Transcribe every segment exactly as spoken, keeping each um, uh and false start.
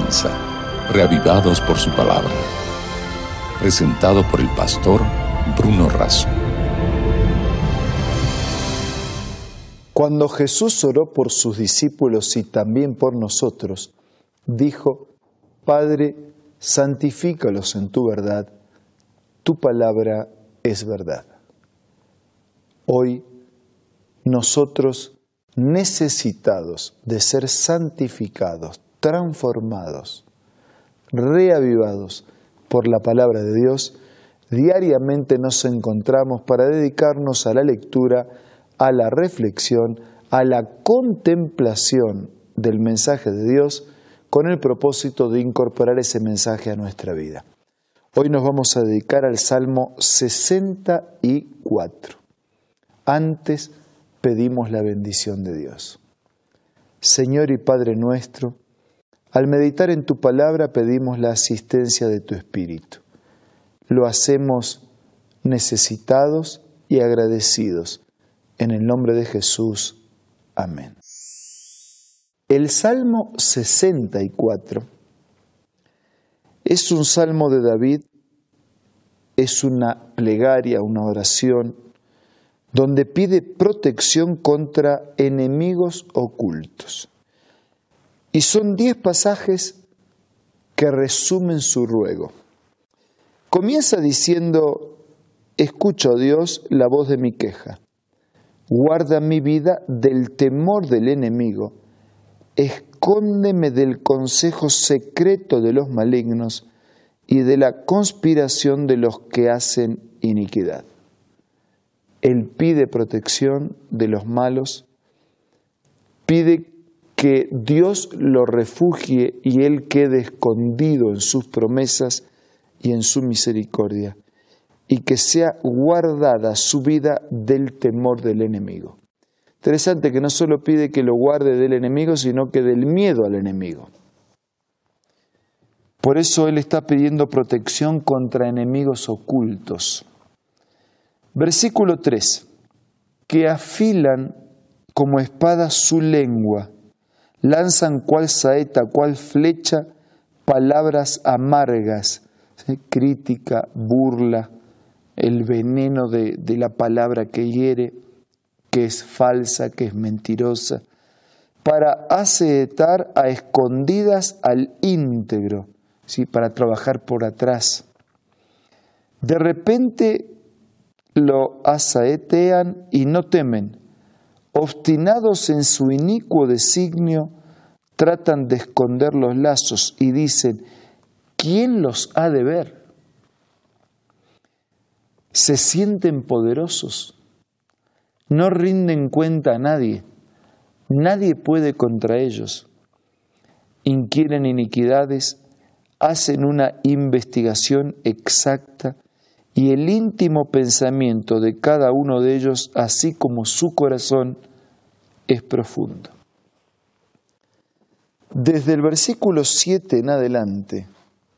comienza, reavivados por su palabra. Presentado por el pastor Bruno Razo. Cuando Jesús oró por sus discípulos y también por nosotros, dijo: Padre, santifícalos en tu verdad, tu palabra es verdad. Hoy, nosotros, necesitados de ser santificados, transformados, reavivados por la palabra de Dios, diariamente nos encontramos para dedicarnos a la lectura, a la reflexión, a la contemplación del mensaje de Dios, con el propósito de incorporar ese mensaje a nuestra vida. Hoy nos vamos a dedicar al Salmo sesenta y cuatro. Antes pedimos la bendición de Dios. Señor y Padre nuestro, al meditar en tu palabra pedimos la asistencia de tu Espíritu. Lo hacemos necesitados y agradecidos. En el nombre de Jesús. Amén. El Salmo sesenta y cuatro es un salmo de David, es una plegaria, una oración, donde pide protección contra enemigos ocultos. Y son diez pasajes que resumen su ruego. Comienza diciendo: escucha, oh Dios, la voz de mi queja. Guarda mi vida del temor del enemigo. Escóndeme del consejo secreto de los malignos y de la conspiración de los que hacen iniquidad. Él pide protección de los malos, pide que Dios lo refugie y él quede escondido en sus promesas y en su misericordia, y que sea guardada su vida del temor del enemigo. Interesante que no solo pide que lo guarde del enemigo, sino que del miedo al enemigo. Por eso él está pidiendo protección contra enemigos ocultos. Versículo tres. Que afilan como espada su lengua, lanzan cual saeta, cual flecha, palabras amargas, ¿sí? Crítica, burla, el veneno de, de la palabra que hiere, que es falsa, que es mentirosa, para ascetar a escondidas al íntegro, ¿sí? Para trabajar por atrás. De repente lo asaetean y no temen. Obstinados en su inicuo designio, tratan de esconder los lazos y dicen: ¿quién los ha de ver? Se sienten poderosos, no rinden cuenta a nadie, nadie puede contra ellos. Inquieren iniquidades, hacen una investigación exacta y el íntimo pensamiento de cada uno de ellos, así como su corazón, es profundo. Desde el versículo siete en adelante,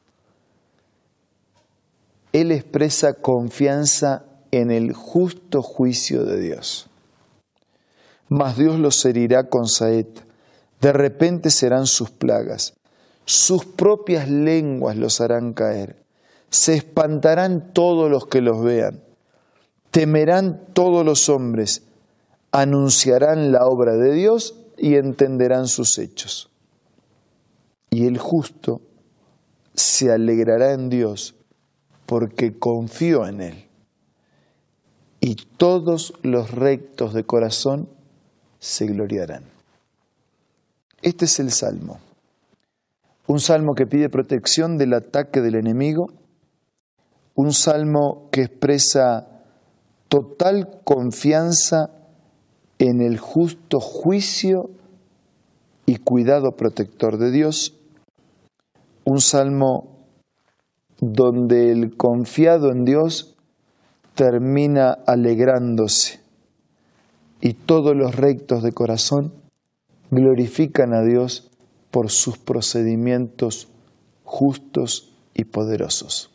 él expresa confianza en el justo juicio de Dios. Mas Dios los herirá con saeta, de repente serán sus plagas, sus propias lenguas los harán caer. Se espantarán todos los que los vean, temerán todos los hombres, anunciarán la obra de Dios y entenderán sus hechos. Y el justo se alegrará en Dios porque confió en Él. Y todos los rectos de corazón se gloriarán. Este es el Salmo. Un salmo que pide protección del ataque del enemigo. Un salmo que expresa total confianza en el justo juicio y cuidado protector de Dios. Un salmo donde el confiado en Dios termina alegrándose y todos los rectos de corazón glorifican a Dios por sus procedimientos justos y poderosos.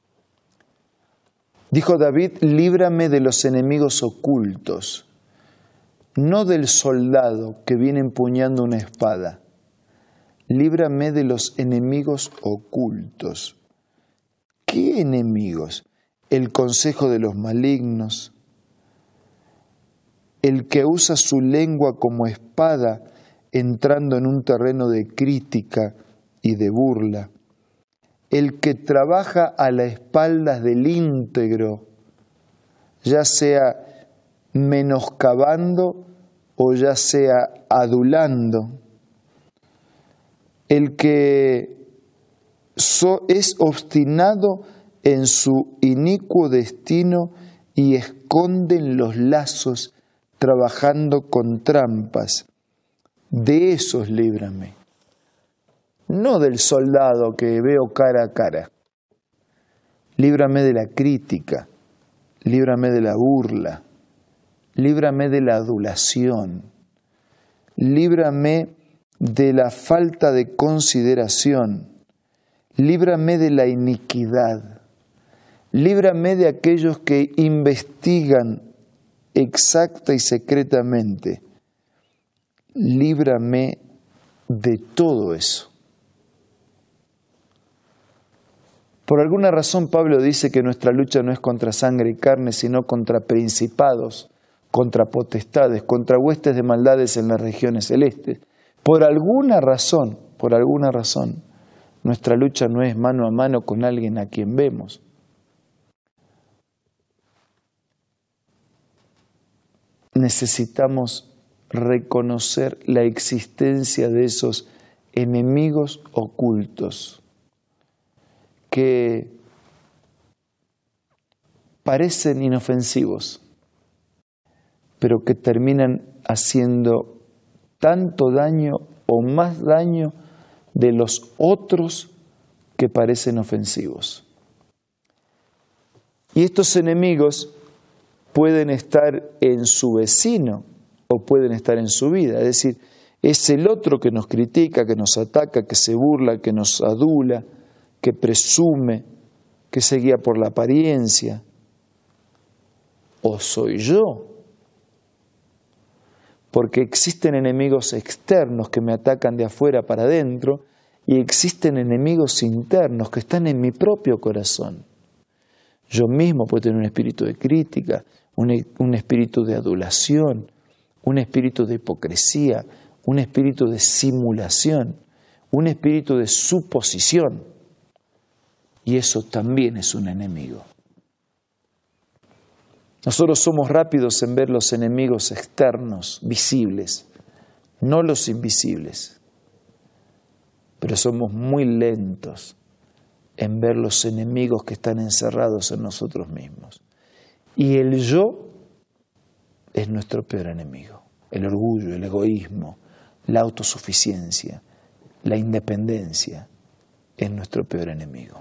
Dijo David: líbrame de los enemigos ocultos, no del soldado que viene empuñando una espada. líbrame de los enemigos ocultos. ¿Qué enemigos? El consejo de los malignos, el que usa su lengua como espada, entrando en un terreno de crítica y de burla, el que trabaja a las espaldas del íntegro, ya sea menoscabando o ya sea adulando, el que es obstinado en su inicuo destino y esconde en los lazos, trabajando con trampas. De esos líbrame, no del soldado que veo cara a cara. Líbrame de la crítica, líbrame de la burla, líbrame de la adulación, líbrame de la falta de consideración, líbrame de la iniquidad, líbrame de aquellos que investigan exacta y secretamente, líbrame de todo eso. Por alguna razón Pablo dice que nuestra lucha no es contra sangre y carne, sino contra principados, contra potestades, contra huestes de maldades en las regiones celestes. Por alguna razón, por alguna razón, nuestra lucha no es mano a mano con alguien a quien vemos. Necesitamos reconocer la existencia de esos enemigos ocultos que parecen inofensivos, pero que terminan haciendo tanto daño o más daño de los otros que parecen ofensivos. Y estos enemigos pueden estar en su vecino o pueden estar en su vida. Es decir, es el otro que nos critica, que nos ataca, que se burla, que nos adula, que presume, que se guía por la apariencia. ¿O soy yo? Porque existen enemigos externos que me atacan de afuera para adentro y existen enemigos internos que están en mi propio corazón. Yo mismo puedo tener un espíritu de crítica, un, un espíritu de adulación, un espíritu de hipocresía, un espíritu de simulación, un espíritu de suposición. Y eso también es un enemigo. Nosotros somos rápidos en ver los enemigos externos, visibles, no los invisibles. Pero somos muy lentos en ver los enemigos que están encerrados en nosotros mismos. Y el yo es nuestro peor enemigo. El orgullo, el egoísmo, la autosuficiencia, la independencia es nuestro peor enemigo.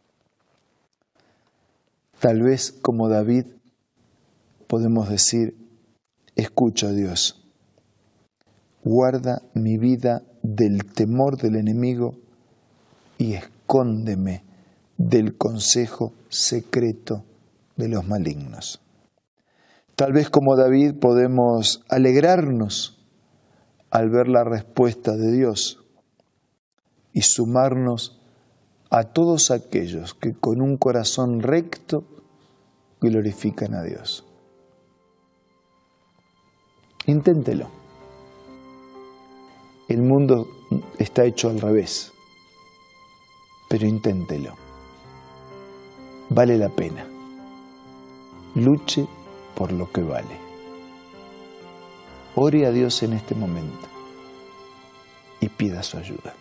Tal vez, como David, podemos decir: escucha, Dios, guarda mi vida del temor del enemigo y escóndeme del consejo secreto de los malignos. Tal vez, como David, podemos alegrarnos al ver la respuesta de Dios y sumarnos a todos aquellos que con un corazón recto glorifican a Dios. Inténtelo. El mundo está hecho al revés, pero inténtelo. Vale la pena. Luche por lo que vale. Ore a Dios en este momento y pida su ayuda.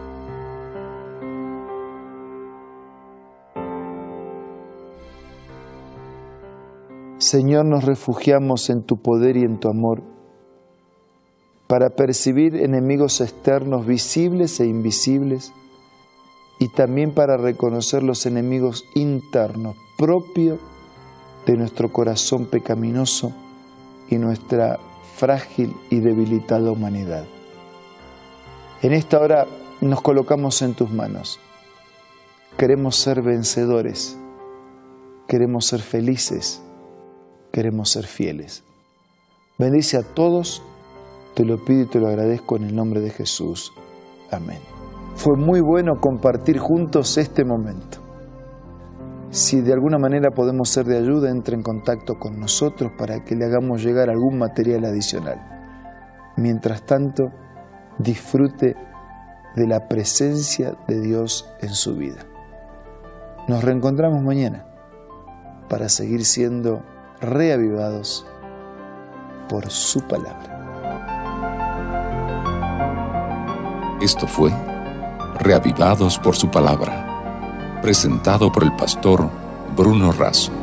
Señor, nos refugiamos en tu poder y en tu amor para percibir enemigos externos visibles e invisibles y también para reconocer los enemigos internos propios de nuestro corazón pecaminoso y nuestra frágil y debilitada humanidad. En esta hora nos colocamos en tus manos. Queremos ser vencedores, queremos ser felices, queremos ser fieles. Bendice a todos, te lo pido y te lo agradezco en el nombre de Jesús. Amén. Fue muy bueno compartir juntos este momento. Si de alguna manera podemos ser de ayuda, entre en contacto con nosotros para que le hagamos llegar algún material adicional. Mientras tanto, disfrute de la presencia de Dios en su vida. Nos reencontramos mañana para seguir siendo reavivados por su palabra. Esto fue Reavivados por su palabra, presentado por el pastor Bruno Razo.